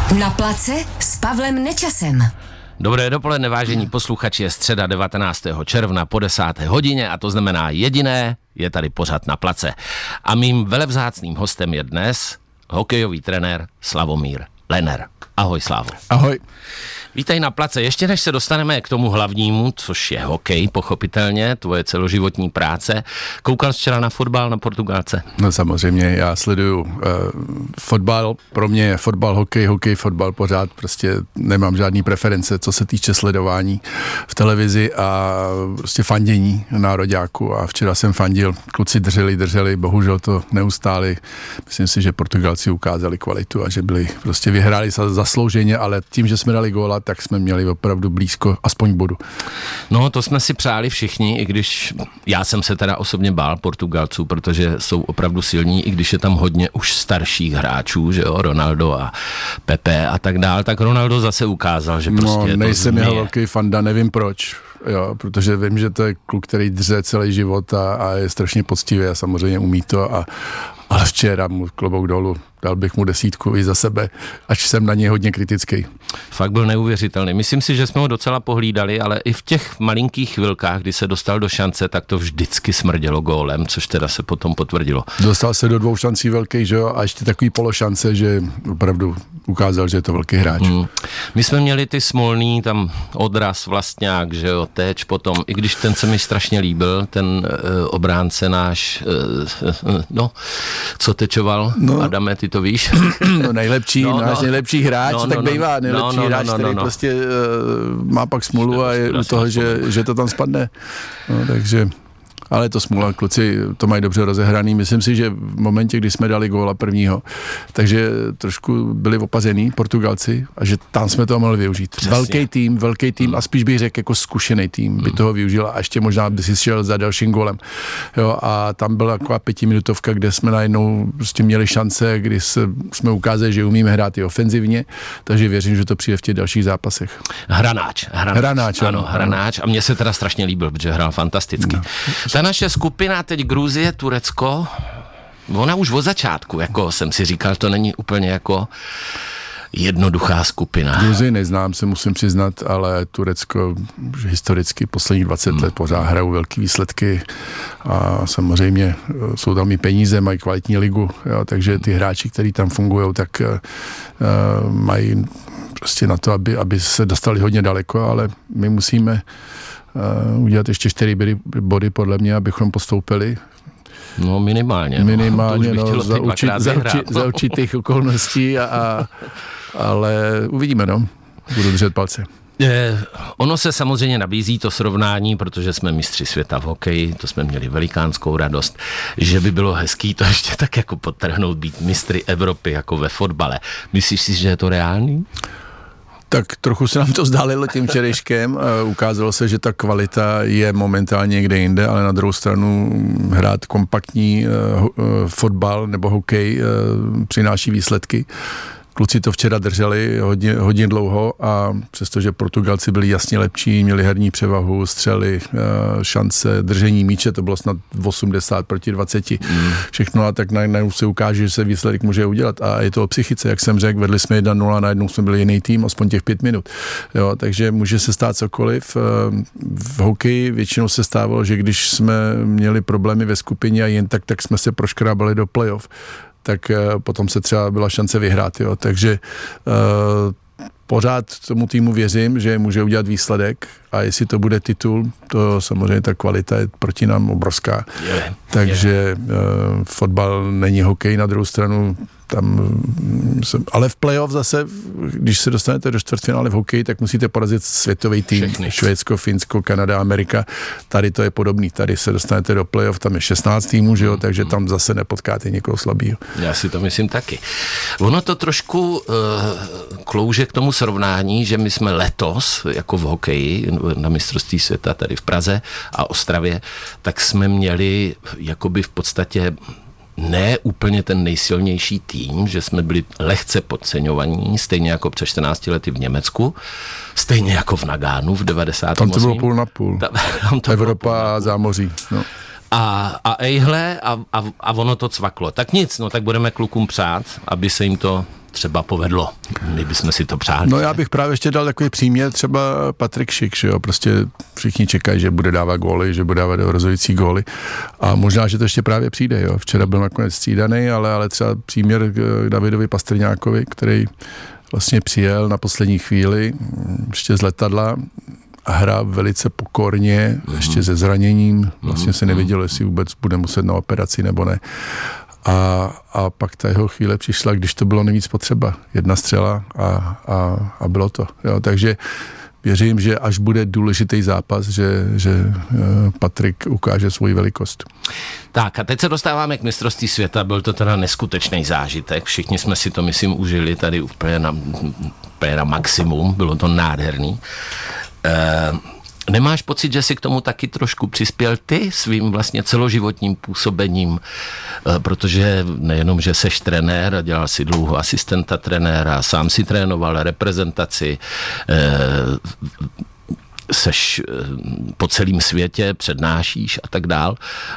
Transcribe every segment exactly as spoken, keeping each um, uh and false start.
Na place s Pavlem Nečasem. Dobré dopoledne, vážení posluchači, je středa devatenáctého června po desáté hodině a to znamená jediné, je tady pořad Na place. A mým velevzácným hostem je dnes hokejový trenér Slavomír Lenner. Ahoj, Slavo. Ahoj. Vítej Na place. Ještě než se dostaneme k tomu hlavnímu, což je hokej, pochopitelně, tvoje celoživotní práce. Koukal jsi včera na fotbal na Portugalce? No samozřejmě, já sleduju uh, fotbal, pro mě je fotbal, hokej, hokej, fotbal pořád, prostě nemám žádný preference, co se týče sledování v televizi a prostě fandění nároďáku a včera jsem fandil, kluci drželi, drželi, bohužel to neustáli. Myslím si, že Portugalci ukázali kvalitu a že byli, prostě vyhráli zaslouženě, ale tím, že jsme dali góla, tak jsme měli opravdu blízko aspoň bodu. No, to jsme si přáli všichni, i když já jsem se teda osobně bál Portugalců, protože jsou opravdu silní, i když je tam hodně už starších hráčů, že jo, Ronaldo a Pepe a tak dál, tak Ronaldo zase ukázal, že prostě no, je to nejsem zmije. jeho velký fanda, nevím proč, jo, protože vím, že to je kluk, který dře celý život a, a je strašně poctivý a samozřejmě umí to, a, ale včera mu klobouk dolů. Dal bych mu desítku i za sebe, až jsem na něj hodně kritický. Fakt byl neuvěřitelný. Myslím si, že jsme ho docela pohlídali, ale i v těch malinkých chvilkách, kdy se dostal do šance, tak to vždycky smrdělo gólem, což teda se potom potvrdilo. Dostal se do dvou šancí velkých, že jo, a ještě takový pološance, že opravdu ukázal, že je to velký hráč. Hmm. My jsme měli ty smolný, tam odraz Vlastňák, že jo, Teč potom, i když ten se mi strašně líbil, ten uh, obránce náš, uh, no, co tečoval, no. Adame, ty to víš? No nejlepší, no, náš no, nejlepší hráč, no, tak no, bývá nejlepší no, no, no, hráč, no, který no, no. prostě uh, má pak smůlu a je u toho, že, že to tam spadne. No, takže... Ale to smůla, kluci to mají dobře rozehraný. Myslím si, že v momentě, kdy jsme dali góla prvního, takže trošku byli opazený Portugalci a že tam jsme toho mohli využít. Přesně. Velký tým, velký tým mm. a spíš bych řekl jako zkušený tým by mm. toho využil a ještě možná by si šel za dalším gólem. Jo, a tam byla taková pětiminutovka, kde jsme najednou prostě měli šance, kdy se, jsme ukázali, že umíme hrát i ofenzivně, takže věřím, že to přijde v těch dalších zápasech. Hranáč. Hranáč, hranáč ano, ano, hranáč. A mně se teda strašně líbil, protože hrál fantasticky. No. Ta naše skupina, teď Gruzie, Turecko, ona už od začátku, jako jsem si říkal, to není úplně jako jednoduchá skupina. Gruzii neznám, se musím přiznat, ale Turecko historicky posledních dvacet hmm. let pořád hrajou velký výsledky a samozřejmě jsou tam i peníze, mají kvalitní ligu, jo, takže ty hráči, kteří tam fungují, tak uh, mají prostě na to, aby, aby se dostali hodně daleko, ale my musíme Uh, udělat ještě čtyři body, body podle mě, abychom postoupili. No minimálně. Minimálně, no, no, za, určit, za, určit, za určitých okolností, a, a, ale uvidíme, no. Budu držet palce. Eh, ono se samozřejmě nabízí to srovnání, protože jsme mistři světa v hokeji, to jsme měli velikánskou radost, že by bylo hezký to ještě tak jako podtrhnout, být mistry Evropy jako ve fotbale. Myslíš si, že je to reálný? Tak trochu se nám to zdálilo tím včerejškem. Ukázalo se, že ta kvalita je momentálně někde jinde, ale na druhou stranu hrát kompaktní fotbal nebo hokej přináší výsledky. Kluci to včera drželi hodně, hodně dlouho a přestože Portugalci byli jasně lepší, měli herní převahu, střely, šance, držení míče, to bylo snad osmdesát proti dvaceti. Mm. Všechno, a tak najednou se ukáže, že se výsledek může udělat. A je to o psychice, jak jsem řekl, vedli jsme jedna nula, najednou jsme byli jiný tým, aspoň těch pět minut. Jo, takže může se stát cokoliv. V hokeji většinou se stávalo, že když jsme měli problémy ve skupině a jen tak, tak jsme se proškrábali do playoff, tak potom se třeba byla šance vyhrát, jo. Takže uh, pořád tomu týmu věřím, že může udělat výsledek a jestli to bude titul, to samozřejmě ta kvalita je proti nám obrovská. Je, Takže je. Uh, fotbal není hokej, na druhou stranu tam, ale v playoff zase, když se dostanete do čtvrtfinále v hokeji, tak musíte porazit světový tým. Všechny. Švédsko, Finsko, Kanada, Amerika. Tady to je podobný. Tady se dostanete do playoff, tam je šestnáct týmů, že jo, takže tam zase nepotkáte někoho slabýho. Já si to myslím taky. Ono to trošku uh, klouže k tomu srovnání, že my jsme letos, jako v hokeji, na mistrovství světa tady v Praze a Ostravě, tak jsme měli jakoby v podstatě ne úplně ten nejsilnější tým, že jsme byli lehce podceňovaní, stejně jako před čtrnácti lety v Německu, stejně jako v Nagánu v devadesátém osmém. Tam to bylo půl na půl. Ta, tam to Evropa a zámoří. No. A, a ejhle a, a, a ono to cvaklo. Tak nic, no tak budeme klukům přát, aby se jim to třeba povedlo. My bychom si to přáli. No já bych právě ještě dal takový příměr, třeba Patrik Šik, že jo, prostě všichni čekají, že bude dávat góly, že bude dávat rozhodující góly a možná, že to ještě právě přijde, jo. Včera byl nakonec střídaný, ale, ale třeba příměr k Davidovi Pastrňákovi, který vlastně přijel na poslední chvíli ještě z letadla a hrál velice pokorně, mm-hmm. ještě se zraněním, vlastně se nevěděl, jestli vůbec bude muset na operaci nebo ne. A, a pak ta jeho chvíle přišla, když to bylo nejvíc potřeba. Jedna střela a, a, a bylo to. Jo, takže věřím, že až bude důležitý zápas, že, že Patrik ukáže svoji velikost. Tak a teď se dostáváme k mistrovství světa. Byl to teda neskutečný zážitek. Všichni jsme si to, myslím, užili tady úplně na, úplně na maximum. Bylo to nádherný. E- Nemáš pocit, že si k tomu taky trošku přispěl ty svým vlastně celoživotním působením, protože nejenom, že seš trenér a dělal si dlouho asistenta trenéra, sám si trénoval reprezentaci, seš po celém světě, přednášíš a tak dál.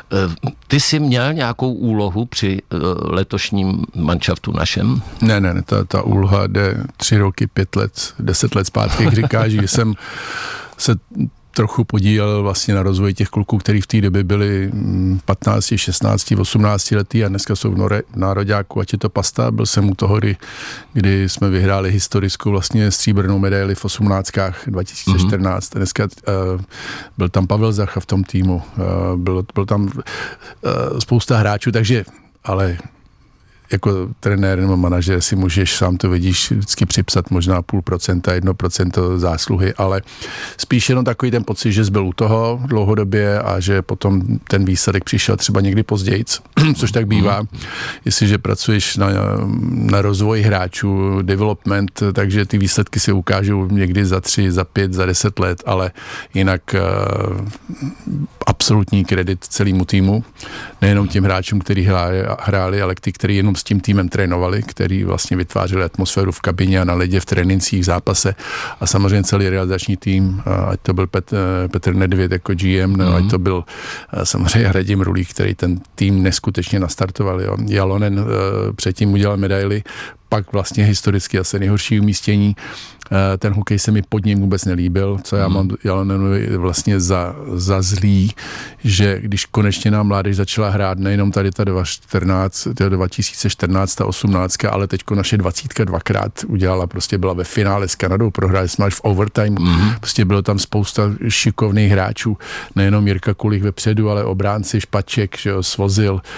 Ty jsi měl nějakou úlohu při letošním manšaftu našem? Ne, ne, ne ta, ta úloha jde tři roky, pět let, deset let zpátky, jak říkáš, že jsem se trochu podílel vlastně na rozvoji těch kluků, kteří v té době byli patnáct, šestnáct, osmnáct letý a dneska jsou v nároďáku, ať je to Pasta. Byl jsem u toho, kdy, kdy jsme vyhráli historickou vlastně stříbrnou medaili v osmnáctkách dva tisíce čtrnáct. Mm-hmm. Dneska uh, byl tam Pavel Zacha v tom týmu, uh, byl, byl tam uh, spousta hráčů, takže ale jako trenér nebo manažer si můžeš, sám to vidíš, vždycky připsat možná půl procenta, jedno procento zásluhy, ale spíš jenom takový ten pocit, že jsi byl u toho dlouhodobě a že potom ten výsledek přišel třeba někdy později, což tak bývá. Jestliže pracuješ na, na rozvoji hráčů, development, takže ty výsledky se ukážou někdy za tři, za pět, za deset let, ale jinak uh, absolutní kredit celému týmu, nejenom těm hráčům, kteří hráli, hráli, ale ty, kteří jenom s tím týmem trénovali, který vlastně vytvářeli atmosféru v kabině a na ledě, v trénincích, v zápase a samozřejmě celý realizační tým, ať to byl Petr, Petr Nedvěd jako G M, mm-hmm. ať to byl samozřejmě Radim Rulík, který ten tým neskutečně nastartoval. Jo. Jalonen uh, předtím udělal medaily, pak vlastně historicky asi nejhorší umístění. Ten hokej se mi pod ním vůbec nelíbil, co já mám Jalonenovi vlastně za, za zlý, že když konečně nám mládež začala hrát, nejenom tady ta dva tisíce čtrnáct a osmnáct, ale teďko naše dvacítka dvakrát udělala, prostě byla ve finále s Kanadou, prohráli jsme až v overtime, mm-hmm. prostě bylo tam spousta šikovných hráčů, nejenom Jirka Kulich vepředu, ale obránci Špaček, že jo, Svozil uh,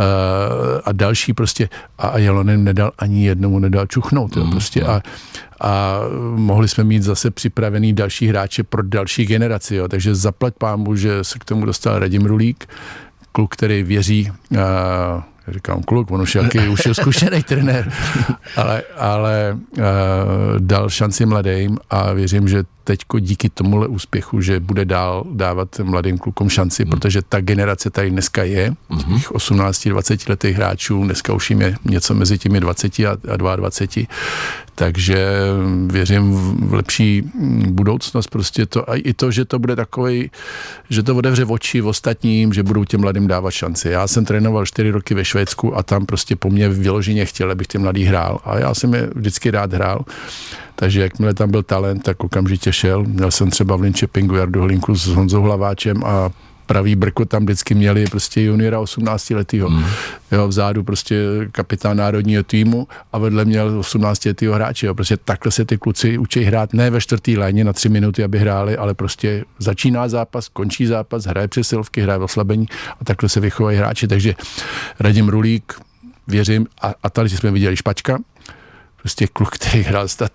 a další prostě a, a Jalonen nedal ani jednomu nedal čuchnout, jo, prostě a a mohli jsme mít zase připravený další hráče pro další generaci, jo. Takže zaplať pámu, že se k tomu dostal Radim Rulík, kluk, který věří, uh, já říkám kluk, on už, jaký, už je zkušený trenér, ale, ale uh, dal šanci mladým a věřím, že teďko díky tomuhle úspěchu, že bude dál dávat mladým klukům šanci, mm. protože ta generace tady dneska je, mm-hmm. těch osmnáct dvacet letých hráčů, dneska už jim je něco mezi těmi dvaceti a dvaceti dvěma, takže věřím v lepší budoucnost, prostě to, a i to, že to bude takový, že to otevře oči v ostatním, že budou těm mladým dávat šanci. Já jsem trénoval čtyři roky ve Švédsku a tam prostě po mně vyloženě chtěl, abych těm mladý hrál a já jsem je vždycky rád hrál. Takže jakmile tam byl talent, tak okamžitě šel. Měl jsem třeba v Linköpingu Jardu Hlinku s Honzou Hlaváčem a pravý brko tam vždycky měli prostě juniora osmnáctiletýho. Mm. Jo, vzadu prostě kapitán národního týmu a vedle měl osmnáctiletýho hráče. Jo. Prostě takhle se ty kluci učí hrát ne ve čtvrtý léně na tři minuty, aby hráli, ale prostě začíná zápas, končí zápas, hraje přesilovky, hraje v oslabení a takhle se vychovají hráči. Takže Radim Rulík, věřím, a, a tady jsme viděli Špačka, prostě kluk, který hrál stát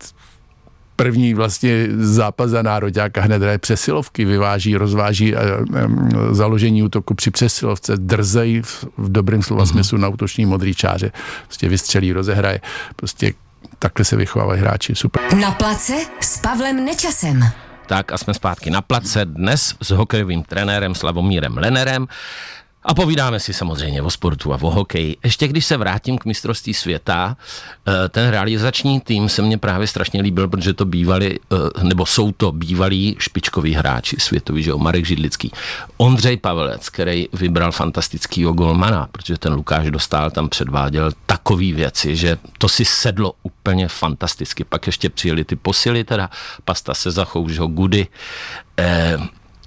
první vlastně zápas za nároďák a hned hraje přesilovky, vyváží, rozváží a, a, založení útoku při přesilovce, drzej v, v dobrém slova mm-hmm. smyslu na útoční modrý čáře, prostě vystřelí, rozehraje, prostě takhle se vychovávají hráči, super. Na place s Pavlem Nečasem. Tak a jsme zpátky na place dnes s hokejovým trenérem Slavomírem Lenerem. A povídáme si samozřejmě o sportu a o hokeji. Ještě když se vrátím k mistrovství světa, ten realizační tým se mně právě strašně líbil, protože to bývali, nebo jsou to bývalí špičkoví hráči světoví, že jo, Marek Židlický, Ondřej Pavelec, který vybral fantastickýho golmana, protože ten Lukáš Dostál tam předváděl takový věci, že to si sedlo úplně fantasticky. Pak ještě přijeli ty posily, teda Pasta Sezachoužho, Gudy, eh,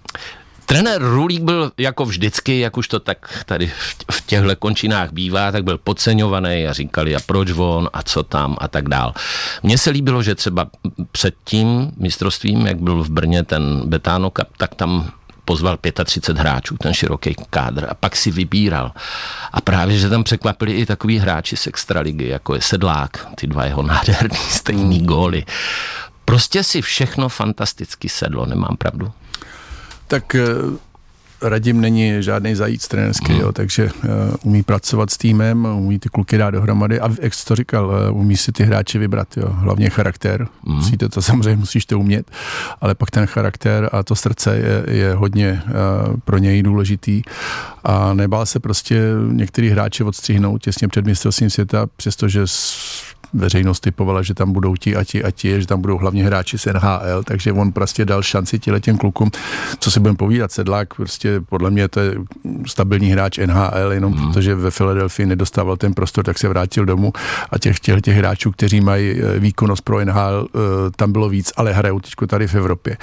trenér Rulík byl jako vždycky, jak už to tak tady v těchto končinách bývá, tak byl podceňovaný a říkali a proč on a co tam a tak dál. Mně se líbilo, že třeba před tím mistrovstvím, jak byl v Brně ten Betano Cup, tak tam pozval třicet pět hráčů, ten široký kádr a pak si vybíral. A právě, že tam překvapili i takový hráči z extraligy, jako je Sedlák, ty dva jeho nádherný stejný góly. Prostě si všechno fantasticky sedlo, nemám pravdu? Tak Radim není žádný zajíc trenérský, jo, takže uh, umí pracovat s týmem, umí ty kluky dát dohromady a jak jsi to říkal, uh, umí si ty hráče vybrat, jo, hlavně charakter, mm. musíte to samozřejmě, musíš to umět, ale pak ten charakter a to srdce je, je hodně uh, pro něj důležitý a nebál se prostě některý hráče odstřihnout těsně před mistrovstvím světa, přestože s veřejnost typovala, že tam budou ti a ti a ti, že tam budou hlavně hráči z N H L, takže on prostě dal šanci těm klukům, co si budeme povídat, Sedlák, prostě podle mě to je stabilní hráč N H L, jenom mm. protože ve Philadelphii nedostával ten prostor, tak se vrátil domů a těch, těch, těch hráčů, kteří mají výkonnost pro N H L, tam bylo víc, ale hrajou teďko tady v Evropě.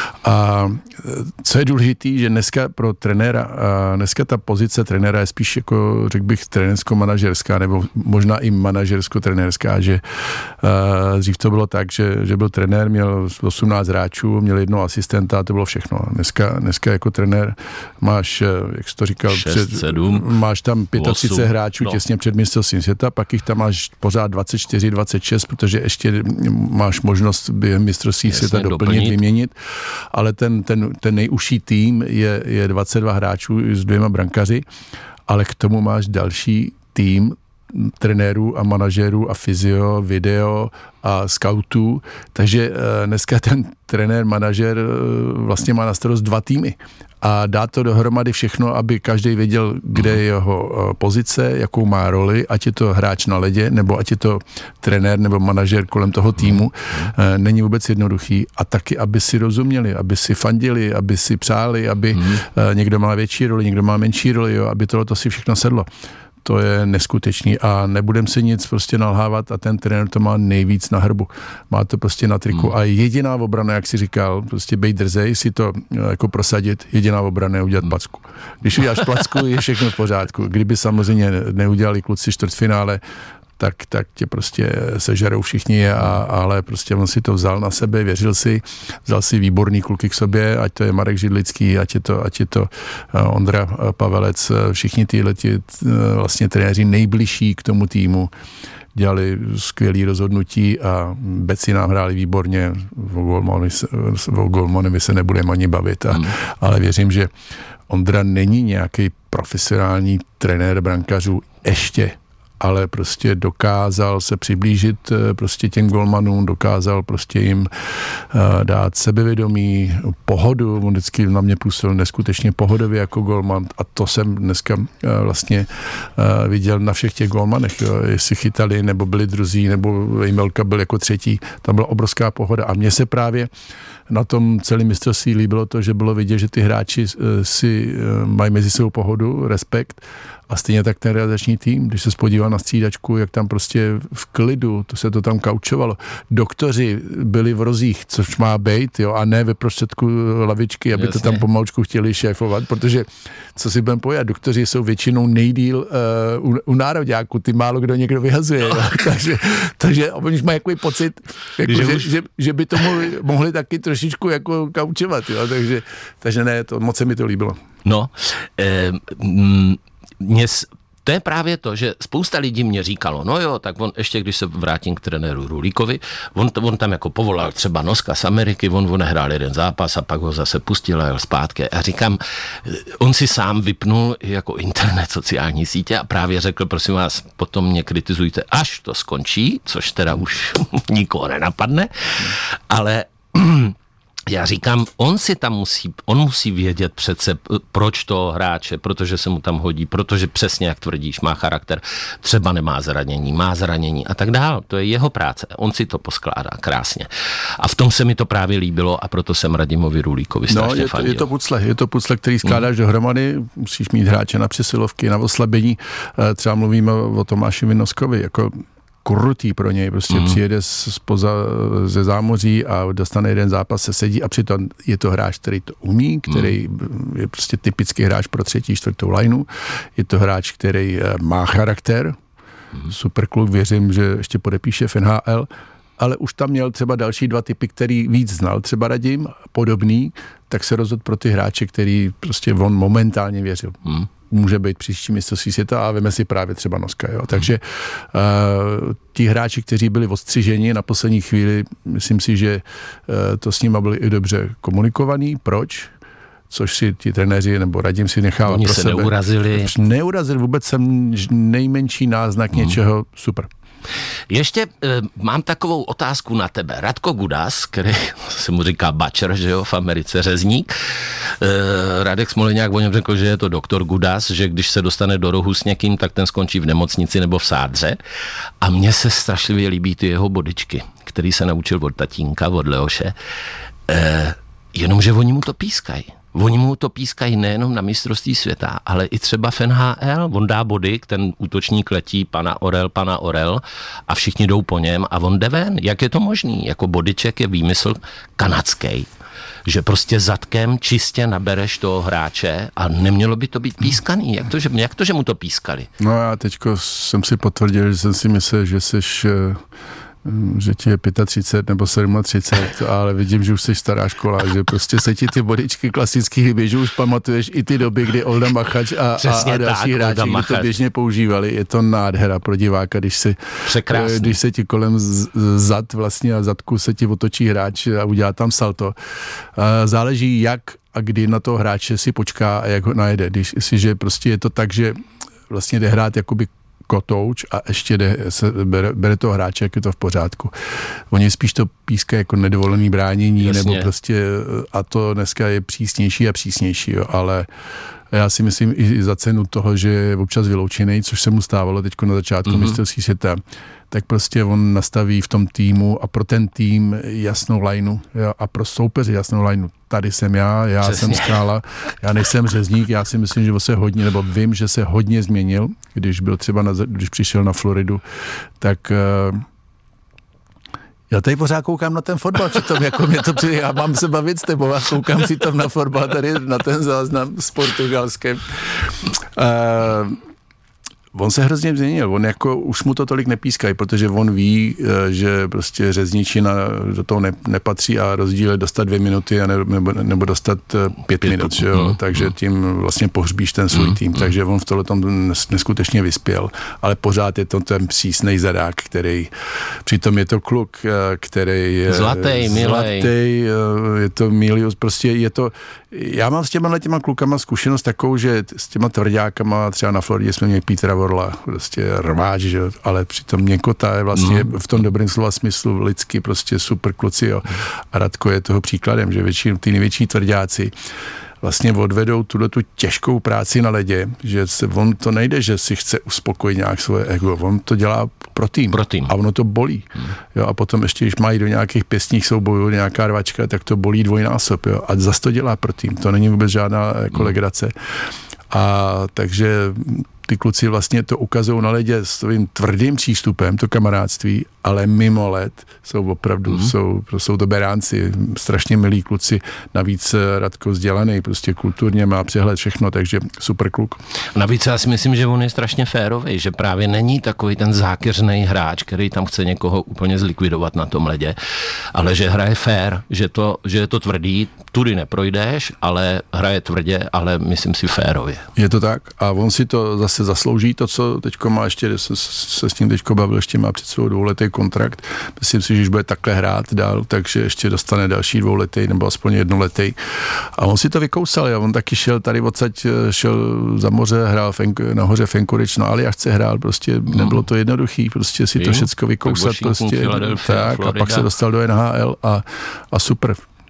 A co je důležitý, že dneska pro trenéra, dneska ta pozice trenéra je spíš jako, řekl bych, trenérsko-manažerská, nebo možná i manažersko-trenérská, že uh, dřív to bylo tak, že, že byl trenér, měl osmnáct hráčů, měl jednoho asistenta a to bylo všechno. Dneska, dneska jako trenér máš, jak jsi to říkal, šest, před, sedm, máš tam třicet pět hráčů no. těsně před mistrovstvím světa, pak jich tam máš pořád dvacet čtyři, dvacet šest, protože ještě máš možnost během mistrovství světa doplnit, doplnit, vyměnit, ale ten, ten, ten nejužší tým je, je dvacet dva hráčů s dvěma brankaři, ale k tomu máš další tým trenérů a manažerů a fyzio, video a scoutů, takže dneska ten trenér, manažer vlastně má na starost dva týmy a dá to dohromady všechno, aby každý věděl, kde je jeho pozice, jakou má roli, ať je to hráč na ledě, nebo ať je to trenér nebo manažer kolem toho týmu. Není vůbec jednoduchý a taky, aby si rozuměli, aby si fandili, aby si přáli, aby hmm. někdo má větší roli, někdo má menší roli, jo, aby tohleto si všechno sedlo. To je neskutečný a nebudem se nic prostě nalhávat a ten trenér to má nejvíc na hrbu. Má to prostě na triku hmm. a jediná obrana, jak si říkal, prostě bejt drzej, si to jako prosadit, jediná obrana je udělat placku. Když uděláš placku, je všechno v pořádku. Kdyby samozřejmě neudělali kluci čtvrtfinále, tak, tak tě prostě sežerou všichni, a, ale prostě on si to vzal na sebe, věřil si, vzal si výborný kluky k sobě, ať to je Marek Židlický, ať je to, ať je to Ondra Pavelec, všichni tyhle tí, vlastně trenéři nejbližší k tomu týmu dělali skvělý rozhodnutí a Beci nám hráli výborně, o golmanovi se nebudeme ani bavit, a, hmm. ale věřím, že Ondra není nějaký profesionální trenér brankařů ještě, ale prostě dokázal se přiblížit prostě těm golmanům, dokázal prostě jim dát sebevědomí, pohodu, on vždycky na mě působil neskutečně pohodově jako golman a to jsem dneska vlastně viděl na všech těch golmanech, jo. Jestli chytali, nebo byli druzí, nebo Jmelka byl jako třetí, tam byla obrovská pohoda a mně se právě na tom celém mistrovství líbilo to, že bylo vidět, že ty hráči si mají mezi sebou pohodu, respekt a stejně tak ten realizační tým, když se podíval na střídačku, jak tam prostě v klidu, to se to tam kaučovalo. Doktoři byli v rozích, což má být, jo, a ne ve prostředku lavičky, aby Jasně. to tam pomalučku chtěli šéfovat, protože, co si budeme povědět, doktoři jsou většinou nejdýl uh, u, u nároďáku, ty málo kdo někdo vyhazuje, jo. takže, takže oni mají takový pocit, jako, že, už... že, že by to mohli, mohli taky trošičku jako kaučovat, jo, takže, takže ne, to, moc se mi to líbilo. No, eh, mm, mě, to je právě to, že spousta lidí mě říkalo, no jo, tak on ještě, když se vrátím k trenéru Rulíkovi, on, on tam jako povolal třeba Noska z Ameriky, on, on hrál jeden zápas a pak ho zase pustil a jel zpátky. A říkám, on si sám vypnul jako internet, sociální sítě a právě řekl, prosím vás, potom mě kritizujte, až to skončí, což teda už nikoho nenapadne, ale já říkám, on si tam musí, on musí vědět přece, proč toho hráče, protože se mu tam hodí, protože přesně, jak tvrdíš, má charakter, třeba nemá zranění, má zranění a tak dál. To je jeho práce. On si to poskládá krásně. A v tom se mi to právě líbilo a proto jsem Radimovi Rulíkovi strašně no, je to, fandil. je to pucle, je to pucle, který skládáš hmm. dohromady, musíš mít hráče na přesilovky, na oslabení. Třeba mluvíme o Tomáši Vinoskovi, jako krutý pro něj, prostě mm. přijede spoza ze zámoří a dostane jeden zápas, se sedí a přitom je to hráč, který to umí, který mm. je prostě typický hráč pro třetí, čtvrtou lineu. Je to hráč, který má charakter, mm. super kluk, věřím, že ještě podepíše v N H L, ale už tam měl třeba další dva typy, který víc znal, třeba Radim, podobný, tak se rozhodl pro ty hráče, který prostě on momentálně věřil. Mm. Může být příští mistrovství světa a veme si právě třeba Noska. Jo. Takže uh, ti hráči, kteří byli odstřiženi na poslední chvíli, myslím si, že uh, to s nimi byli i dobře komunikovaný. Proč? Což si ti trenéři nebo Radim si nechával Oni pro se sebe. neurazili. Neurazili, vůbec jsem nejmenší náznak mm. něčeho, super. Ještě e, mám takovou otázku na tebe. Radko Gudas, který se mu říká Bačer, že jo, v Americe řezník. E, Radek Smoleňák o něm řekl, že je to doktor Gudas, že když se dostane do rohu s někým, tak ten skončí v nemocnici nebo v sádře. A mně se strašlivě líbí ty jeho bodičky, který se naučil od tatínka, od Leoše. E, jenomže oni mu to pískají. Oni mu to pískají nejenom na mistrovství světa, ale i třeba v N H L. On dá body, ten útočník letí, pana Orel, pana Orel a všichni jdou po něm a on jde ven. Jak je to možný? Jako bodyček je výmysl kanadský, že prostě zadkem čistě nabereš toho hráče a nemělo by to být pískaný. Jak to, že, jak to, že mu to pískali? No já teďko jsem si potvrdil, že jsem si myslel, že seš... že ti je třicet pět nebo třicet sedm, ale vidím, že už jsi stará škola, že prostě se ti ty bodičky klasický líbí, že už pamatuješ i ty doby, kdy Olda Machač a, a, a další tak, hráči kdy to běžně používali. Je to nádhera pro diváka, když, si, když se ti kolem z, zad vlastně a zadku se ti otočí hráč a udělá tam salto. Záleží, jak a kdy na toho hráče si počká a jak ho najede. Když si, že prostě je to tak, že vlastně jde hrát jakoby kotouč a ještě jde, se bere, bere toho hráče, jak je to v pořádku. Oni spíš to pískají jako nedovolený bránění, Jasně. nebo prostě, a to dneska je přísnější a přísnější, jo, ale já si myslím i za cenu toho, že je občas vyloučený, což se mu stávalo teď na začátku mm-hmm. mistrovství světa, tak prostě on nastaví v tom týmu a pro ten tým jasnou lineu a pro soupeře jasnou lineu. Tady jsem já, já Přesně. jsem Skála, já nejsem řezník, já si myslím, že se hodně, nebo vím, že se hodně změnil, když byl třeba, na, když přišel na Floridu, tak uh, já tady pořád koukám na ten fotbal, přitom jako mě to přijde, já mám se bavit s tebou a koukám si tam na fotbal, tady na ten záznam s Portugalskem. Uh, On se hrozně změnil, on jako už mu to tolik nepískají, protože on ví, že prostě řezničina do toho ne, nepatří a rozdíl je dostat dvě minuty a ne, nebo, nebo dostat pět, pět minut, že jo? Mm, takže mm. tím vlastně pohřbíš ten svůj mm, tým, mm. takže on v tohle tom neskutečně vyspěl, ale pořád je to ten přísnej zadák, který, přitom je to kluk, který je zlatý, milej. Je to Milius, prostě je to, já mám s těma těma klukama zkušenost takovou, že s těma tvrďákama, třeba na Floridě jsme měli Petra Vorla, prostě rváč, že jo, ale přitom Měkota je vlastně mm. v tom dobrém slova smyslu lidsky prostě super kluci, jo. A Radko je toho příkladem, že většinou ty největší tvrďáci vlastně odvedou tuhle tu těžkou práci na ledě, že se, on to nejde, že si chce uspokojit nějak svoje ego, on to dělá pro tým, pro tým. A ono to bolí. Hmm. Jo, a potom ještě, když mají do nějakých pěstních soubojů nějaká rvačka, tak to bolí dvojnásob. Jo, a zase to dělá pro tým, to není vůbec žádná jako hmm. legrace. A takže ty kluci vlastně to ukazují na ledě s svým tvrdým přístupem, to kamarádství, ale mimo led jsou opravdu, mm. jsou, jsou to beránci, strašně milí kluci, navíc Radko vzdělaný, prostě kulturně má přehled všechno, takže super kluk. Navíc já si myslím, že on je strašně férový, že právě není takový ten zákeřnej hráč, který tam chce někoho úplně zlikvidovat na tom ledě, ale že hraje fér, že, to, že je to tvrdý, tudy neprojdeš, ale hraje tvrdě, ale myslím si férově. Je to tak a on si to zase zaslouží, to, co teďko má ještě, se, se s ním teďko bavil, ještě má před svou dvouletý kontrakt. Myslím si, že už bude takhle hrát dál, takže ještě dostane další dvouletý nebo aspoň jednoletý. A on si to vykousal, a on taky šel tady odsaď, šel za moře, hrál Fenk, nahoře v Anchorage, no Aljašce hrál, prostě hmm. nebylo to jednoduchý, prostě si to všecko vykousat, prostě tak, a pak se dostal do N H L a, a super.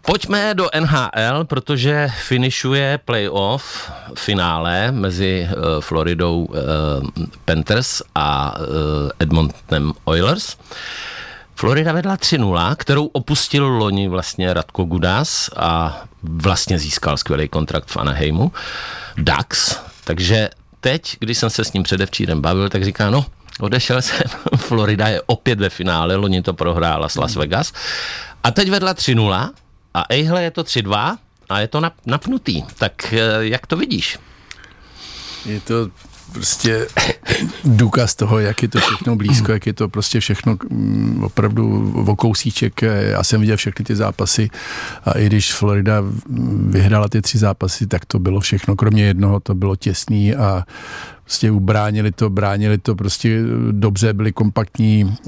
Pojďme do N H L, protože finišuje playoff finále mezi uh, Floridou uh, Panthers a uh, Edmontonem Oilers. Florida vedla tři nula, kterou opustil loni vlastně Radko Gudas a vlastně získal skvělý kontrakt v Anaheimu. Ducks, takže teď, když jsem se s ním předevčírem bavil, tak říká, no, odešel jsem, Florida je opět ve finále, loni to prohrála s Las Vegas a teď vedla tři nula a ejhle je to tři dva a je to nap, napnutý. Tak jak to vidíš? Je to prostě důkaz toho, jak je to všechno blízko, jak je to prostě všechno opravdu o kousíček. Já jsem viděl všechny ty zápasy a i když Florida vyhrála ty tři zápasy, tak to bylo všechno, kromě jednoho, to bylo těsný a prostě ubránili to, bránili to prostě dobře, byli kompaktní.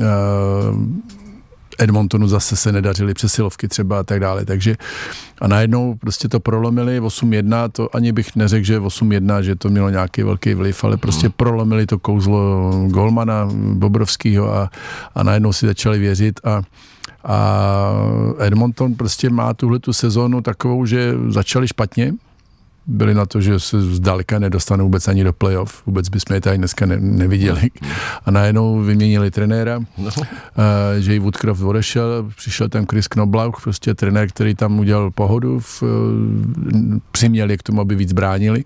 Edmontonu zase se nedařily přesilovky třeba a tak dále, takže a najednou prostě to prolomili osm jedna, to ani bych neřekl, že osm jedna, že to mělo nějaký velký vliv, ale prostě prolomili to kouzlo golmana Bobrovskýho a, a najednou si začali věřit a a Edmonton prostě má tuhletu sezónu takovou, že začali špatně, byli na to, že se zdaleka nedostanou vůbec ani do playoff, vůbec bychom je tady dneska ne, neviděli. A najednou vyměnili trenéra, no. uh, Jay Woodcroft odešel, přišel tam Chris Knoblauch, prostě trenér, který tam udělal pohodu, v, uh, přiměl je k tomu, aby víc bránili.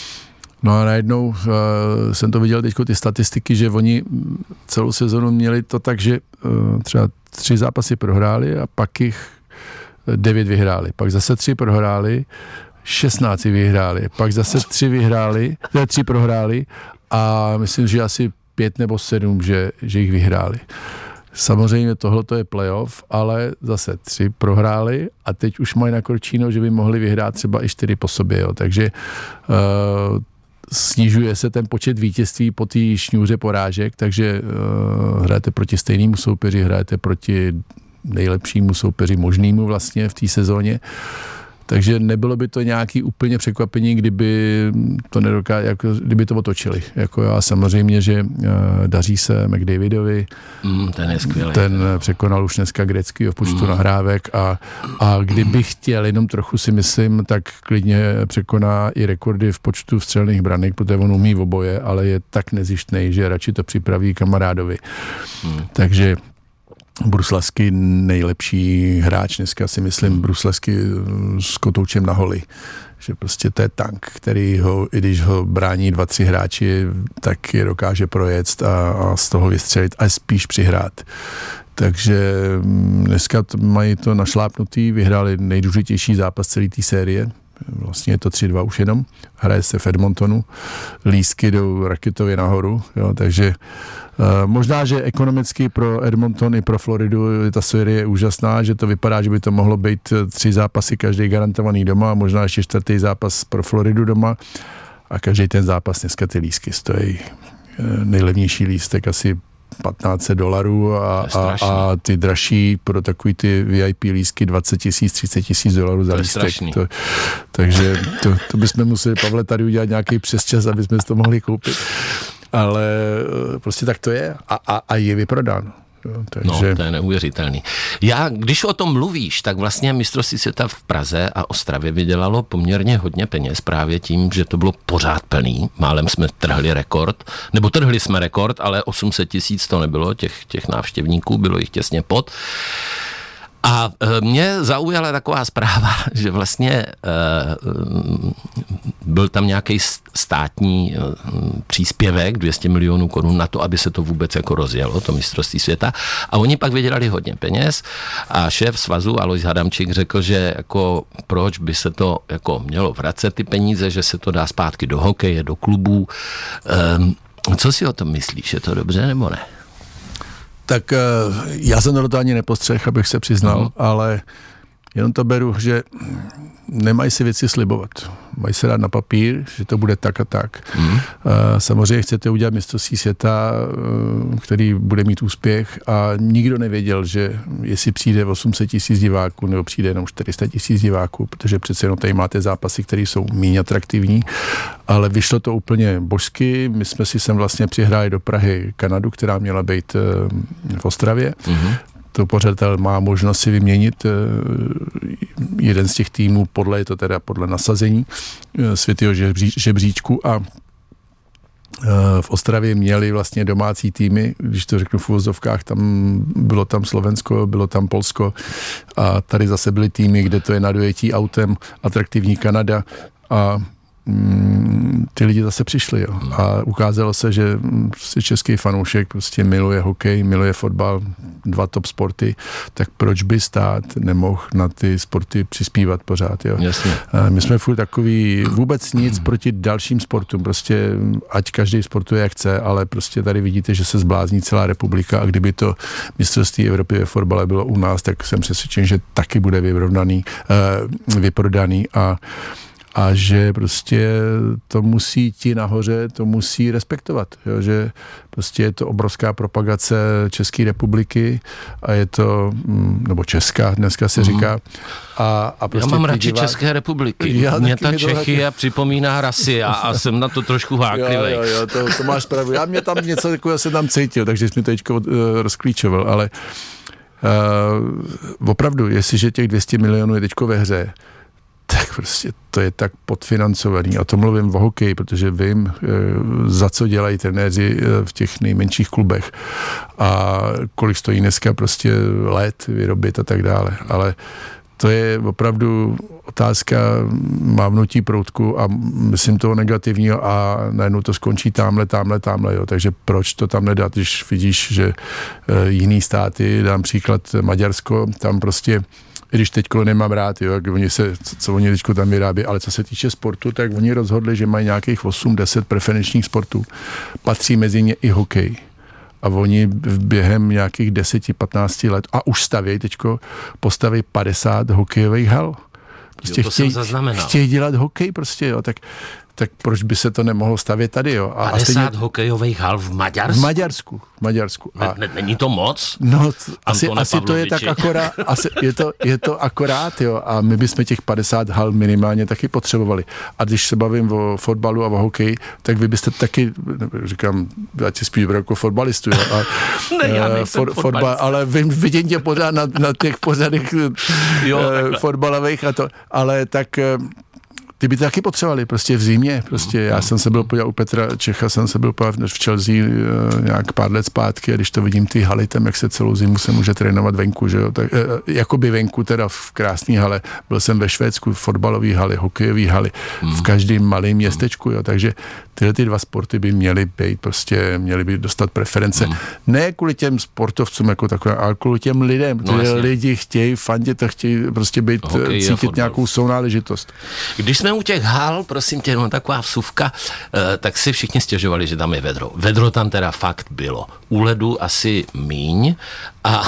No a najednou uh, jsem to viděl teď ty statistiky, že oni celou sezonu měli to tak, že uh, třeba tři zápasy prohráli a pak jich devět vyhráli. Pak zase tři prohráli, šestnáct vyhráli, pak zase tři vyhráli, ne, tři prohráli a myslím, že asi pět nebo sedm, že, že jich vyhráli. Samozřejmě tohle je playoff, ale zase tři prohráli a teď už mají nakorčíno, že by mohli vyhrát třeba i čtyři po sobě, jo. Takže uh, snižuje se ten počet vítězství po té šňůře porážek, takže uh, hrajete proti stejnému soupeři, hrajete proti nejlepšímu soupeři možnému vlastně v té sezóně. Takže nebylo by to nějaký úplně překvapení, kdyby to nedoká, jako, kdyby to otočili. Jako já samozřejmě, že uh, daří se McDavidovi. Mm, ten je skvělý. Ten překonal už dneska Gretzkyho v počtu mm. nahrávek a, a kdyby chtěl, jenom trochu si myslím, tak klidně překoná i rekordy v počtu vstřelných branek, protože on umí oboje, ale je tak nezištnej, že radši to připraví kamarádovi. Mm. Takže Bruslavský nejlepší hráč dneska si myslím Bruslavský s kotoučem na holi. Že prostě to je tank, který ho, i když ho brání dva, tři hráči, tak je dokáže projet a, a z toho vystřelit a spíš přihrát. Takže dneska mají to našlápnutý, vyhráli nejdůležitější zápas celé té série. Vlastně je to tři dva už jenom. Hraje se v Edmontonu. Lístky jdou raketově nahoru, jo, takže uh, možná, že ekonomicky pro Edmonton i pro Floridu ta série je úžasná, že to vypadá, že by to mohlo být tři zápasy každý garantovaný doma a možná ještě čtvrtý zápas pro Floridu doma a každý ten zápas dneska ty lístky stojí. Uh, nejlevnější lístek asi patnáct set dolarů a, a, a ty dražší pro takový ty V I P lístky dvacet tisíc, třicet tisíc dolarů za lístek. To, takže to, to bychom museli, Pavle, tady udělat nějaký přesčas, aby jsme to mohli koupit. Ale prostě tak to je a, a, a je vyprodáno. Jo, takže... No, to je neuvěřitelný. Já, když o tom mluvíš, tak vlastně mistrovství světa v Praze a Ostravě vydělalo poměrně hodně peněz právě tím, že to bylo pořád plný. Málem jsme trhli rekord, nebo trhli jsme rekord, ale osm set tisíc to nebylo, těch, těch návštěvníků, bylo jich těsně pod. A mě zaujala taková zpráva, že vlastně e, byl tam nějaký státní e, příspěvek dvě stě milionů korun na to, aby se to vůbec jako rozjelo, to mistrovství světa. A oni pak vydělali hodně peněz a šéf svazu Alois Hadamčík řekl, že jako proč by se to jako mělo vracet ty peníze, že se to dá zpátky do hokeje, do klubů. E, co si o tom myslíš? Je to dobře nebo ne? Tak já jsem to ani nepostřehl, abych se přiznal, uh-huh. ale jenom to beru, že nemají si věci slibovat. Mají se dát na papír, že to bude tak a tak. Uh-huh. Samozřejmě chcete udělat mistrovství světa, který bude mít úspěch a nikdo nevěděl, že jestli přijde osm set tisíc diváků nebo přijde jenom čtyři sta tisíc diváků, protože přece jenom tady máte zápasy, které jsou méně atraktivní, ale vyšlo to úplně božsky. My jsme si sem vlastně přihráli do Prahy Kanadu, která měla být v Ostravě. Uh-huh. to pořadatel má možnost si vyměnit jeden z těch týmů, podle je to teda podle nasazení světého žebříčku a v Ostravě měli vlastně domácí týmy, když to řeknu v uvozovkách, tam bylo tam Slovensko, bylo tam Polsko a tady zase byly týmy, kde to je na dojetí autem, atraktivní Kanada a mm, ty lidi zase přišli, jo. A ukázalo se, že prostě český fanoušek prostě miluje hokej, miluje fotbal, dva top sporty, tak proč by stát nemohl na ty sporty přispívat pořád, jo. Jasně. My jsme furt takový, vůbec nic proti dalším sportům, prostě ať každý sportuje jak chce, ale prostě tady vidíte, že se zblázní celá republika a kdyby to mistrovství Evropy ve fotbale bylo u nás, tak jsem přesvědčen, že taky bude vyrovnaný, vyprodaný a a že prostě to musí ti nahoře, to musí respektovat, jo? Že prostě je to obrovská propagace České republiky a je to, nebo Česká dneska se říká. A, a prostě já mám radši divá... České republiky. Já mě ta Čechy připomíná rasy a, a jsem na to trošku háklivý. Jo, jo, jo, to, to máš pravdu. Já mě tam něco takového se tam cítil, takže jsi mi to teďko uh, rozklíčoval, ale uh, opravdu, jestliže těch dvě stě milionů je teďko ve hře, tak prostě to je tak podfinancovaný. A to mluvím o hokeji, protože vím, za co dělají trenéři v těch nejmenších klubech a kolik stojí dneska prostě let vyrobit a tak dále. Ale to je opravdu otázka mávnutí proutku a myslím toho negativního a najednou to skončí tamhle, tamhle, tamhle. Jo. Takže proč to tam nedat, když vidíš, že jiný státy, dám příklad Maďarsko, tam prostě když teďko nemám rád, jo, jak oni se, co, co oni teďko tam vyrábí, ale co se týče sportu, tak oni rozhodli, že mají nějakých osm deset preferenčních sportů. Patří mezi ně i hokej. A oni během nějakých deset patnáct let, a už stavějí teďko, postaví padesát hokejových hal. Prostě jo, to chtějí, jsem zaznamenal. Chtějí dělat hokej prostě, jo, tak tak proč by se to nemohlo stavět tady, jo? A padesát stejně... hokejových hal v Maďarsku? V Maďarsku, v Maďarsku. A... Ne, není to moc? No, t- asi, asi to je tak akorát, asi je to, je to akorát, jo, a my bychom těch padesát hal minimálně taky potřebovali. A když se bavím o fotbalu a o hokeji, tak vy byste taky, říkám, já ti spíš beru jako fotbalistu, jo, a, ne, já nejsem for, fotbal, ale vím, vidím tě pořád na, na těch pořadech jo, fotbalových a to, ale tak ty by to taky potřebovali, prostě v zimě, prostě já jsem se byl podívat u Petra Čecha, jsem se byl podívat v Chelsea nějak pár let zpátky a když to vidím ty haly tam, jak se celou zimu se může trénovat venku, že jo, tak jakoby venku teda v krásné hale, byl jsem ve Švédsku, fotbalové haly, hokejové haly, v každém malém městečku, jo, takže tyhle ty dva sporty by měly být, prostě měly by dostat preference. Hmm. Ne kvůli těm sportovcům jako takové, ale kvůli těm lidem, no, ty lidi chtějí fandit a chtějí prostě být, hokej, cítit nějakou sounáležitost. Když jsme u těch hal, prosím tě, no taková vsuvka, tak si všichni stěžovali, že tam je vedro. Vedro tam teda fakt bylo. U ledu asi míň a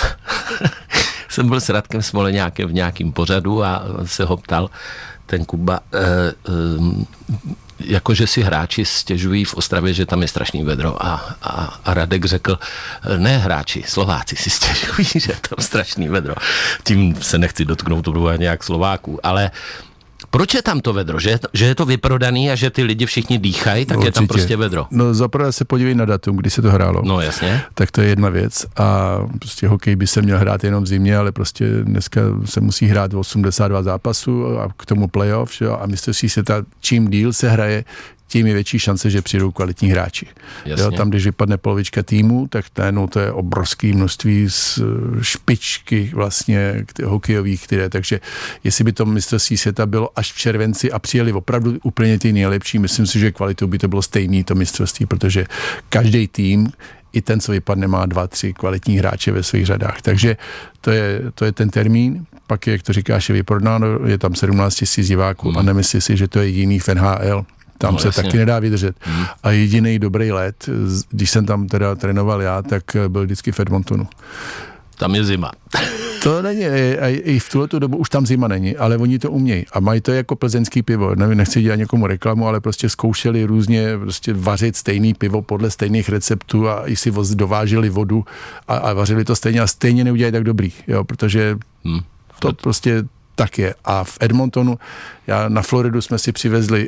jsem byl s Radkem Smoleňákem v nějakým pořadu a se ho ptal ten Kuba, eh, eh, jakože si hráči stěžují v Ostravě, že tam je strašný vedro a, a, a Radek řekl, ne hráči, Slováci si stěžují, že je tam strašný vedro. Tím se nechci dotknout, to bude nějak Slováků, ale proč je tam to vedro? Že je to, že je to vyprodaný a že ty lidi všichni dýchají, tak určitě. Je tam prostě vedro. No zaprvé se podívej na datum, kdy se to hrálo. No jasně. Tak to je jedna věc a prostě hokej by se měl hrát jenom v zimě, ale prostě dneska se musí hrát osmdesát dva zápasů a k tomu playoff, že? A mistrovství světa, čím díl se hraje, tím je větší šance, že přijdou kvalitní hráči. Jo, tam, když vypadne polovička týmu, tak no, to je obrovské množství z špičky vlastně hokejových, které, takže jestli by to mistrovství světa bylo až v červenci a přijeli opravdu úplně ty nejlepší, myslím si, že kvalitou by to bylo stejný to mistrovství, protože každý tým, i ten, co vypadne, má dva, tři kvalitní hráče ve svých řadách. Takže to je, to je ten termín. Pak, jak to říkáš, je vyprodáno, je tam sedmnáct tisíc diváků hmm. a nemyslí si, že to je jiný v N H L. Tam no, se jasně. Taky nedá vydržet. Hmm. A jediný dobrý let, když jsem tam teda trénoval já, tak byl vždycky v Edmontonu. Tam je zima. To není, i v tuhletu dobu už tam zima není, ale oni to umějí. A mají to jako plzeňský pivo. Nevím, nechci dělat někomu reklamu, ale prostě zkoušeli různě prostě vařit stejný pivo podle stejných receptů a i si dováželi vodu a, a vařili to stejně a stejně neudělají tak dobrý, jo, protože hmm. to prostě tak je. A v Edmontonu, já na Floridu jsme si přivezli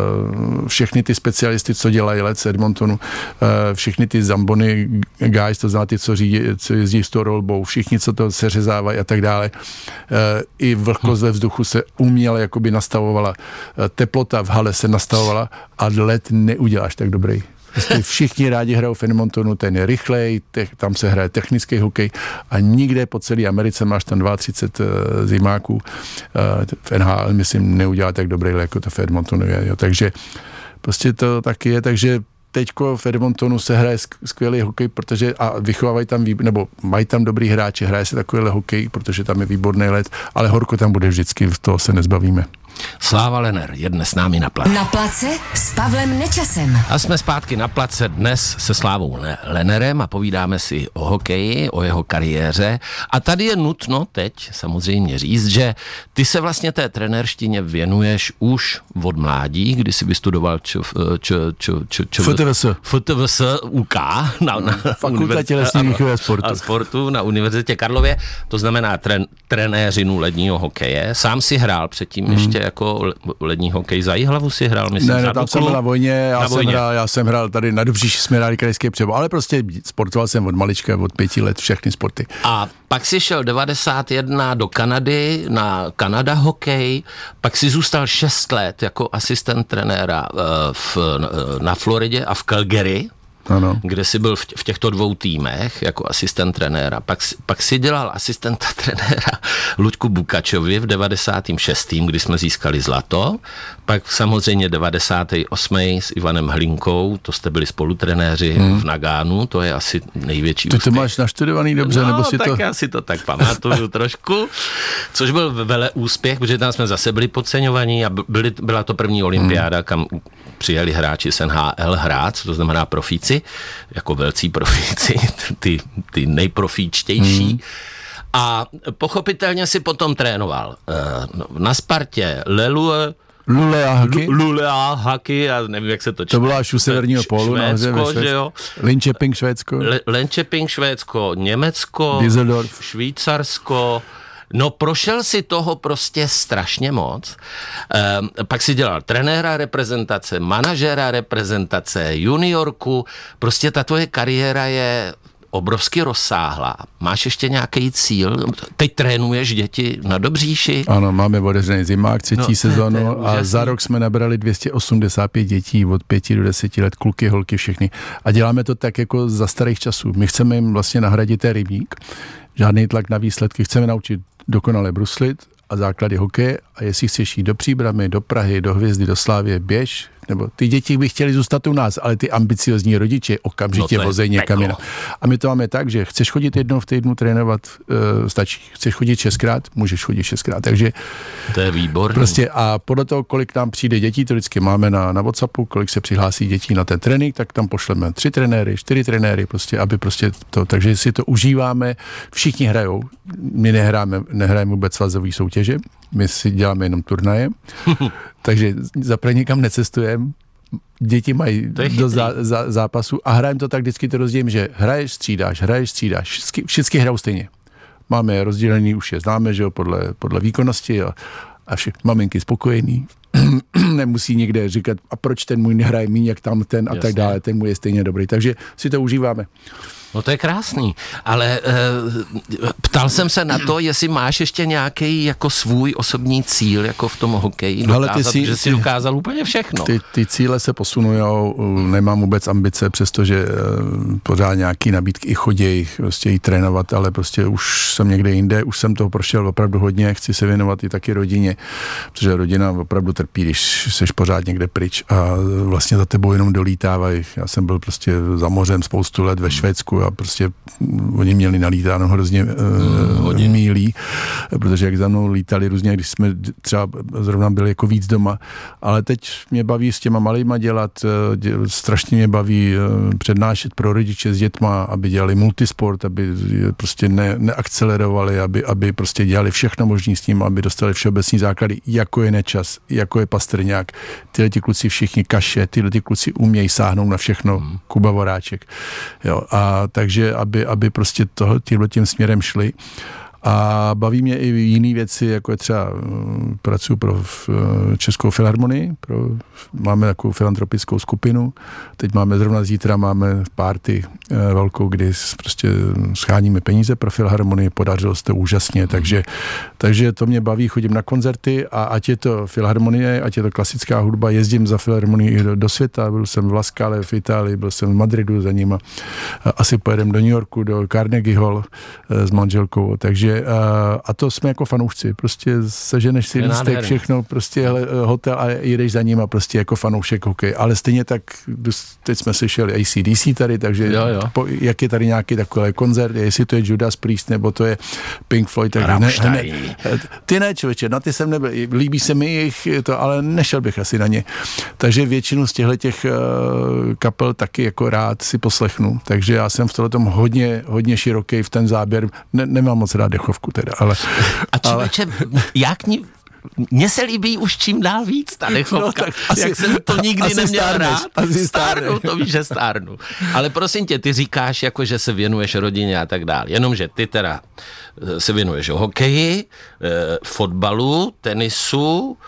uh, všechny ty specialisty, co dělají let z Edmontonu, uh, všechny ty Zamboni guys, to znamená ty, co, řídí, co jezdí s tou rolbou, všichni, co to seřezávají a tak dále. Uh, I vlhkost ve vzduchu se uměle jakoby nastavovala, uh, teplota v hale se nastavovala a let neuděláš tak dobrý. Prostě všichni rádi hrajou v Edmontonu, ten je rychlej, te, tam se hraje technický hokej a nikde po celé Americe máš tam třicet dva uh, zimáků. Uh, v N H L, myslím, neudělá tak dobrý, jako to v Edmontonu je. Jo. Takže prostě to taky je, takže teďko v Edmontonu se hraje skvělý hokej, protože a vychovávají tam, nebo mají tam dobrý hráče, hraje se takovýhle hokej, protože tam je výborný let, ale horko tam bude vždycky, v toho se nezbavíme. Sláva Lener je dnes s námi na place. Na place s Pavlem Nečasem. A jsme zpátky na place dnes se Slávou Lenerem a povídáme si o hokeji, o jeho kariéře. A tady je nutno teď samozřejmě říct, že ty se vlastně té trenérštině věnuješ už od mládí, kdy jsi vystudoval č, č, č, č, č, F T V S. F T V S U K na, na Fakulta tělesné výchovy a sportu. A sportu na Univerzitě Karlově, to znamená tren, trenéřinu ledního hokeje. Sám si hrál předtím mm. ještě jako lední hokej za Jihlavu si hrál, myslím, ne, ne, tam jsem byl na vojně, já, na jsem vojně. Hrál, já jsem hrál tady na Dobříši, jsme hráli krajský přebor, ale prostě sportoval jsem od malička, od pěti let všechny sporty. A pak si šel devadesát jedna do Kanady na Kanada hokej, pak si zůstal šest let jako asistent trenéra v, na Floridě a v Calgary. Ano. Kde jsi byl v těchto dvou týmech jako asistent trenéra. Pak, pak si dělal asistenta trenéra Luďku Bukačovi v devadesátém šestém, kdy jsme získali zlato. Pak samozřejmě devadesátém osmém s Ivanem Hlinkou, to jste byli spolutrenéři hmm. v Nagánu, to je asi největší Ty úspěch. to máš naštudovaný dobře, no, nebo si tak to... já si to tak pamatuju trošku, což byl vele úspěch, protože tam jsme zase byli podceňovaní a byli, byla to první olympiáda, hmm. kam přijeli hráči z N H L hrát, to znamená profíci, jako velcí profíci, ty, ty nejprofíčtější. Hmm. A pochopitelně si potom trénoval uh, na Spartě Lelue, Lulea Haky. Lulea Haky, já nevím, jak se to čte. To byla až u severního pólu. Švédsko, že jo. Linköping, Švédsko. Le, Linköping, Švédsko, Německo, Düsseldorf. Švýcarsko. No prošel si toho prostě strašně moc. Ehm, pak si dělal trenéra reprezentace, manažera reprezentace, juniorku. Prostě ta tvoje kariéra je obrovsky rozsáhlá. Máš ještě nějaký cíl? Teď trénuješ děti na Dobříši? Ano, máme otevřený zimák, třetí no, sezónu a za rok jsme nabrali dvě stě osmdesát pět dětí od pěti do deseti let, kluky, holky, všechny. A děláme to tak jako za starých časů. My chceme jim vlastně nahradit ten rybník, žádný tlak na výsledky, chceme naučit dokonale bruslit a základy hokeje a jestli chceš jít do Příbramy, do Prahy, do Hvězdy, do Slávie, běž, nebo ty děti by chtěli zůstat u nás, ale ty ambiciozní rodiče okamžitě no vozejí někam jinam. A my to máme tak, že chceš chodit jednou v týdnu trénovat, uh, stačí. Chceš chodit šestkrát, můžeš chodit šestkrát. Takže to je výborný. Prostě a podle toho, kolik nám přijde dětí, to vždycky máme na, na WhatsAppu, kolik se přihlásí dětí na ten trénink, tak tam pošleme tři trenéry, čtyři trenéry, prostě, aby prostě to, takže si to užíváme, všichni hrajou, my nehráme, nehrajeme vůbec svazové soutěže, my si děláme jenom turnaje, takže zaprvé nikam necestujeme, děti mají do zá, zá, zápasu a hrajeme to tak, vždycky to rozdělím, že hraješ, střídáš, hraješ, střídáš, všichni, všichni hrajou stejně. Máme je rozdělený, už je známe, že jo, podle, podle výkonnosti a, a vše, maminky spokojený, nemusí někde říkat, a proč ten můj nehraje míň, jak tam ten a Jasně. tak dále, ten můj je stejně dobrý, takže si to užíváme. No to je krásný, ale e, ptal jsem se na to, jestli máš ještě nějaký jako svůj osobní cíl, jako v tom hokeji, dokázat, si, že jsi dokázal úplně všechno. Ty, ty cíle se posunujou, nemám vůbec ambice, přestože e, pořád nějaký nabídky i chodějí, prostě i trénovat, ale prostě už jsem někde jinde, už jsem toho prošel opravdu hodně, chci se věnovat i taky rodině, protože rodina opravdu trpí, když jsi pořád někde pryč a vlastně za tebou jenom dolítávají. Já jsem byl prostě za mořem spoustu let ve Švédsku a prostě oni měli nalítáno hrozně uh, mm, mílí, protože jak za mnou lítali různě, když jsme třeba zrovna byli jako víc doma, ale teď mě baví s těma malýma dělat, dě, strašně mě baví uh, přednášet pro rodiče s dětma, aby dělali multisport, aby prostě ne, neakcelerovali, aby, aby prostě dělali všechno možné s ním, aby dostali všeobecní základy, jako je Nečas, jako je Pastrňák, tyhle ti kluci všichni Kaše, tyhle ti kluci umějí sáhnout na všechno, mm. Kuba Voráček. Jo, a takže, aby, aby prostě toho, tímhle tím směrem šli. A baví mě i jiné věci, jako je třeba pracuji pro Českou filharmonii, pro, máme takovou filantropickou skupinu, teď máme zrovna zítra máme party velkou, kdy prostě scháníme peníze pro filharmonii, podařilo se to úžasně, takže, takže to mě baví, chodím na koncerty a ať je to filharmonie, ať je to klasická hudba, jezdím za filharmonii do, do světa, byl jsem v La Scale v Itálii, byl jsem v Madridu za nima, asi pojedem do New Yorku, do Carnegie Hall s manželkou, takže a to jsme jako fanoušci, prostě seženeš si lístek, všechno, prostě hotel a jedeš za ním a prostě jako fanoušek hokej, ale stejně tak, teď jsme slyšeli A C D C tady, takže jo, jo. Po, jak je tady nějaký takový koncert, jestli to je Judas Priest, nebo to je Pink Floyd, tak ne, ne, ty ne, člověče, na ty jsem nebyl, líbí se mi jich, to, ale nešel bych asi na ně, takže většinu z těchto těch uh, kapel taky jako rád si poslechnu, takže já jsem v tohletom hodně, hodně široký v ten záběr, ne, nemám moc rád dechovku teda, ale... A člověče, ale... já k ní... Mně se líbí už čím dál víc ta dechovka. No, asi, jak jsem to nikdy neměl stárneš, rád. Asi stárnu, to víš, že stárnu. Ale prosím tě, ty říkáš, jako, že se věnuješ rodině a tak dále. Jenomže ty teda se věnuješ hokeji, fotbalu, tenisu,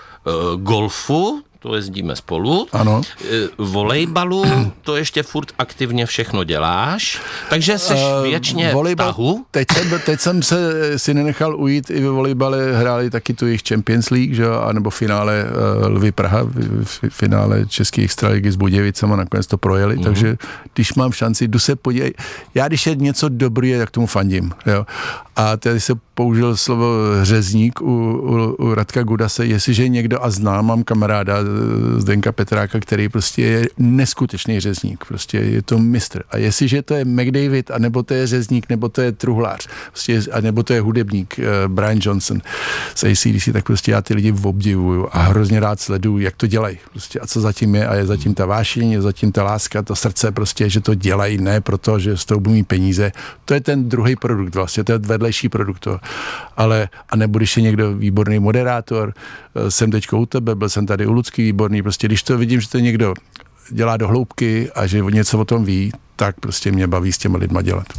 golfu, to jezdíme spolu. Ano. Volejbalu, to ještě furt aktivně všechno děláš, takže jsi uh, věčně v tahu. Teď jsem, teď jsem se si nenechal ujít, i ve volejbale hráli taky tu jejich Champions League, že? Anebo finále uh, Lvy Praha, v finále České extraligy s Budějovicama, nakonec to projeli, uh-huh. takže když mám šanci, jdu se podívat. Já když je něco dobrý, tak tomu fandím. Jo? A tady se použil slovo řezník u, u, u Radka Gudase, jestliže někdo a znám, mám kamaráda Zdenka Petráka, který prostě je neskutečný řezník, prostě je to mistr. A jestliže to je McDavid, anebo to je řezník, nebo to je truhlář, prostě, a nebo to je hudebník uh, Brian Johnson z A C D C, tak prostě já ty lidi obdivuju a hrozně rád sleduju, jak to dělají. Prostě a co zatím je, a je zatím ta vášeň, je zatím ta láska, to srdce prostě, že to dělají, ne proto, že z toho budou mít peníze. To je ten druhý produkt vlastně, to je vedlejší produkt toho. Ale, a nebo když je někdo výborný moderátor, jsem teďko u tebe, byl jsem tady u Lucky výborný, prostě když to vidím, že to někdo dělá do hloubky a že něco o tom ví, tak prostě mě baví s těma lidma dělat.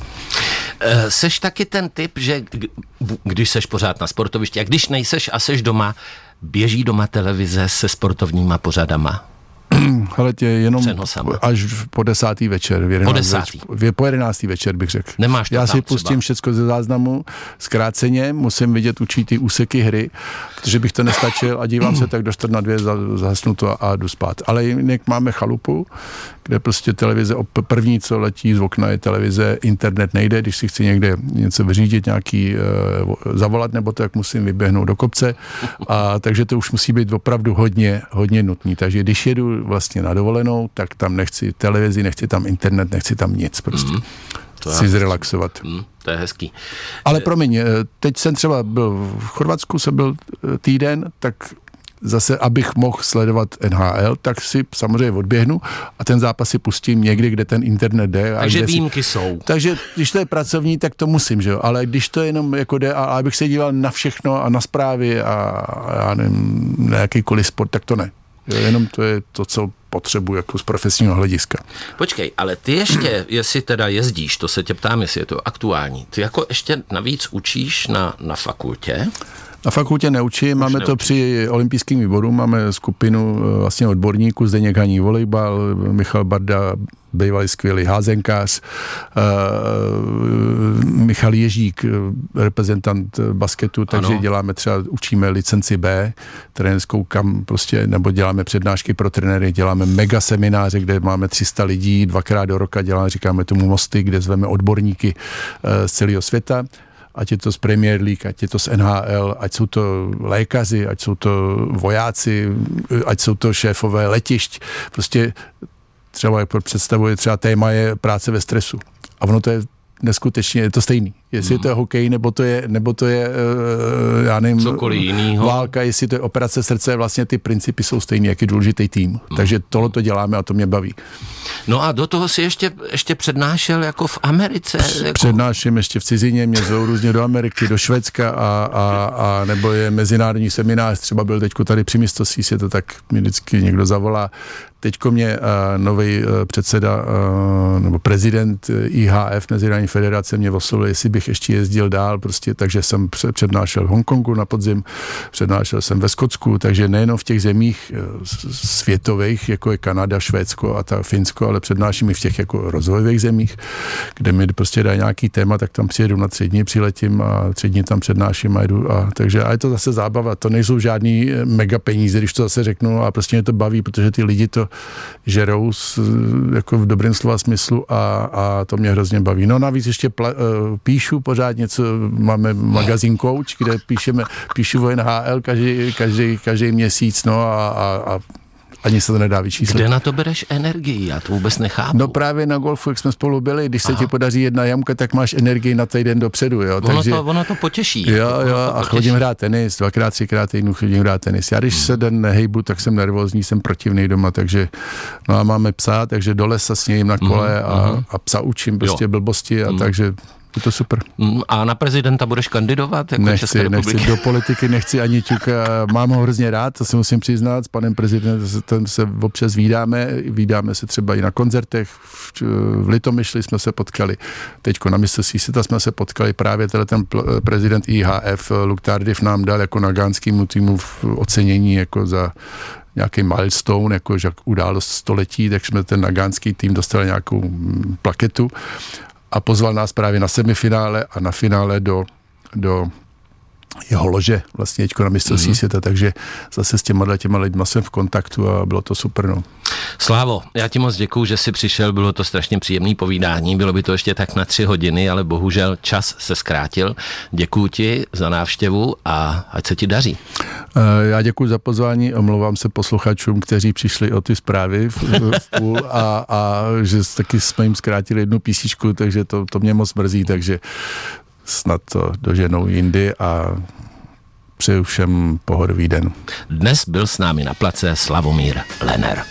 Seš taky ten typ, že když seš pořád na sportovišti a když nejseš a seš doma, běží doma televize se sportovníma pořadama? Ale tě jenom až po desátý večer. Po desátý? Več, po jedenáctý večer bych řekl. Nemáš to Já tam si pustím třeba všecko ze záznamu, zkráceně, musím vidět určitý úseky hry, protože bych to nestačil a dívám se tak do čtvrt na dvě, zahasnu to a jdu spát. Ale jinak máme chalupu, kde prostě televize, první, co letí z okna, je televize, internet nejde, když si chci někde něco vyřídit, nějaký uh, zavolat, nebo to, jak musím vyběhnout do kopce. A takže to už musí být opravdu hodně, hodně nutný. Takže když jedu vlastně na dovolenou, tak tam nechci televizi, nechci tam internet, nechci tam nic prostě. Mm, to si zrelaxovat. Mm, to je hezký. Ale promiň, teď jsem třeba byl v Chorvatsku, jsem byl týden, tak zase, abych mohl sledovat N H L, tak si samozřejmě odběhnu a ten zápas si pustím někdy, kde ten internet jde. Takže výjimky si... jsou. Takže když to je pracovní, tak to musím, že jo. Ale když to jenom jako jde, a abych se díval na všechno a na zprávy a, a já nevím, na jakýkoliv sport, tak to ne. Jo, jenom to je to, co potřebuji jako z profesního hlediska. Počkej, ale ty ještě, jestli teda jezdíš, to se tě ptám, jestli je to aktuální, ty jako ještě navíc učíš na, na fakultě? Na fakultě neučím, máme neučí. To při olympijském výboru, máme skupinu vlastně odborníků, Zdeněk Haní volejbal, Michal Barda, bývalý skvělý házenkář, uh, Michal Ježík, reprezentant basketu, takže ano. Děláme třeba, učíme licenci B, trenérskou, kam prostě, nebo děláme přednášky pro trenéry, děláme mega semináře, kde máme tři sta lidí, dvakrát do roka děláme, říkáme tomu mosty, kde zveme odborníky uh, z celého světa. Ať je to z Premier League, ať je to z N H L, ať jsou to lékaři, ať jsou to vojáci, ať jsou to šéfové letišť. Prostě třeba, jak představuje, třeba téma je práce ve stresu. A ono to je neskutečně, je to stejný. Jestli hmm. to je hokej, nebo to je, nebo to je uh, já nevím, cokoliv jinýho. Válka, jestli to je operace srdce, vlastně ty principy jsou stejný, jak je důležitý tým. Hmm. Takže tohle to děláme a to mě baví. No a do toho si ještě, ještě přednášel jako v Americe. Jako... Přednáším ještě v cizině, mě zvou různě do Ameriky, do Švédska a, a, a nebo je mezinárodní seminář, třeba byl teďko tady při mistrovství světa, tak mě vždycky někdo zavolá, teďko mě uh, nový uh, předseda uh, nebo prezident I H F, Mezinárodní federace, mě oslovil, jestli bych ještě jezdil dál, prostě, takže jsem přednášel v Hongkongu na podzim, přednášel jsem ve Skotsku, takže nejenom v těch zemích uh, světových, jako je Kanada, Švédsko a ta Finsko, ale přednáším i v těch jako rozvojových zemích, kde mi prostě dá nějaký téma, tak tam přijedu na tři dny, přiletím a tři dny tam přednáším a jdu. A, takže a je to zase zábava, to nejsou žádný mega peníze, když to zase řeknu, a prostě mě to baví, protože ty lidi to žerou s, jako v dobrém slova smyslu a, a to mě hrozně baví. No navíc ještě pla, píšu pořád něco, máme magazín Coach, kde píšeme, píšu o N H L každý, každý, každý měsíc, no a, a, a ani se to nedá vyčíslit. Kde na to bereš energii? Já to vůbec nechápu. No právě na golfu, jak jsme spolu byli, když se Aha. ti podaří jedna jamka, tak máš energii na týden dopředu, jo. Ono, Takže, to, ono to potěší. Jo, jako, jo, to a chodím hrát tenis, dvakrát, třikrát týdnu chodím hrát tenis. Já když hmm. se den nehejbu, tak jsem nervózní, jsem protivný doma, takže no a máme psa, takže do lesa s ním na kole hmm. a, a psa učím prostě jo. blbosti a hmm. takže je to super. A na prezidenta budeš kandidovat jako nechci, České republiky? Nechci, do politiky nechci ani ťuka. Mám ho hrozně rád, to si musím přiznat. S panem prezidentem se občas vídáme. Vídáme se třeba i na koncertech. V Litomyšli jsme se potkali. Teďko na mistrovství světa jsme se potkali. Právě ten prezident I H F, Luke Tardif, nám dal jako na gánskému týmu v ocenění jako za nějaký milestone, jako že událost století, tak jsme ten nagánský tým dostali nějakou plaketu. A pozval nás právě na semifinále a na finále do, do jeho lože, vlastně teďko na mistrovství mm-hmm. světa, takže zase s těma těma lidma jsem v kontaktu a bylo to super, no. Slávo, já ti moc děkuju, že jsi přišel, bylo to strašně příjemný povídání, bylo by to ještě tak na tři hodiny, ale bohužel čas se zkrátil. Děkuju ti za návštěvu a ať se ti daří. Já děkuji za pozvání, omlouvám se posluchačům, kteří přišli o ty zprávy v, v půl a, a že taky jsme jim zkrátili jednu písničku, takže to, to mě moc mrzí, takže snad to doženou jindy a přeju všem pohodový den. Dnes byl s námi na place Slavomír Lenner.